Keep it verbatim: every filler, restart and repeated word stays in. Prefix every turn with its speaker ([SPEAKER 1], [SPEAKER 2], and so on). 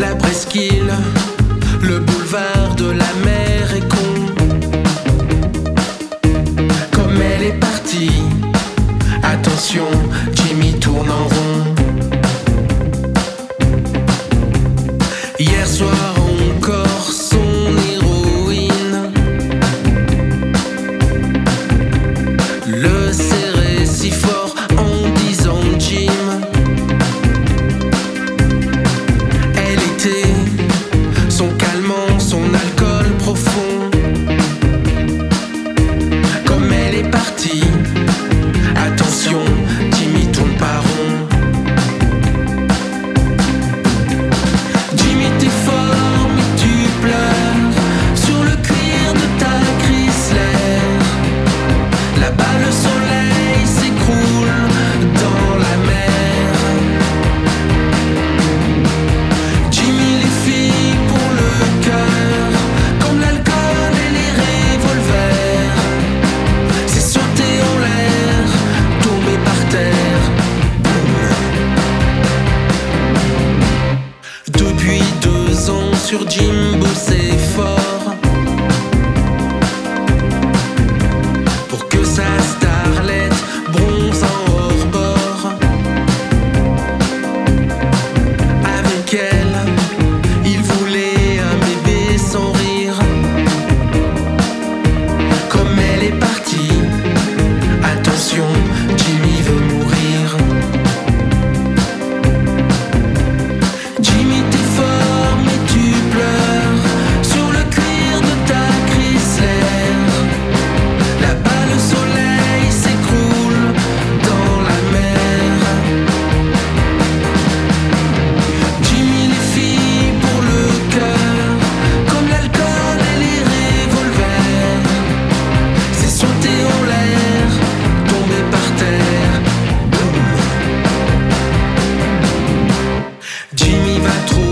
[SPEAKER 1] la presqu'île, le boulevard de la mer est con. Comme elle est partie, attention, Jimmy tourne en rond. Hier soir encore son héroïne le serrait si fort en disant Jim. Elle était son calmant, son alcool profond. Comme elle est partie, attention, Jimmy tourne pas rond. Jimmy t'es fort mais tu pleures sur le cuir de ta Chrysler. Là-bas le soleil s'écroule dans la mer. Jimmy les filles pour le cœur, comme l'alcool et les revolvers. C'est sauter en l'air, tomber par terre, boum. Depuis deux ans sur Jimbo c'est fort pour que sa starlette bronze en hors-bord. Avec elle, il voulait un bébé sans rire. Comme elle est partie, attention, Jimmy veut mourir. Jimmy t'es fort mais tu pleures sur le cuir de ta Chrysler. Là-bas le soleil s'écroule dans la mer. Jimmy les filles pour le cœur, comme l'alcool et les revolvers. C'est sauter en l'air, tomber par terre, boum. Jimmy va trop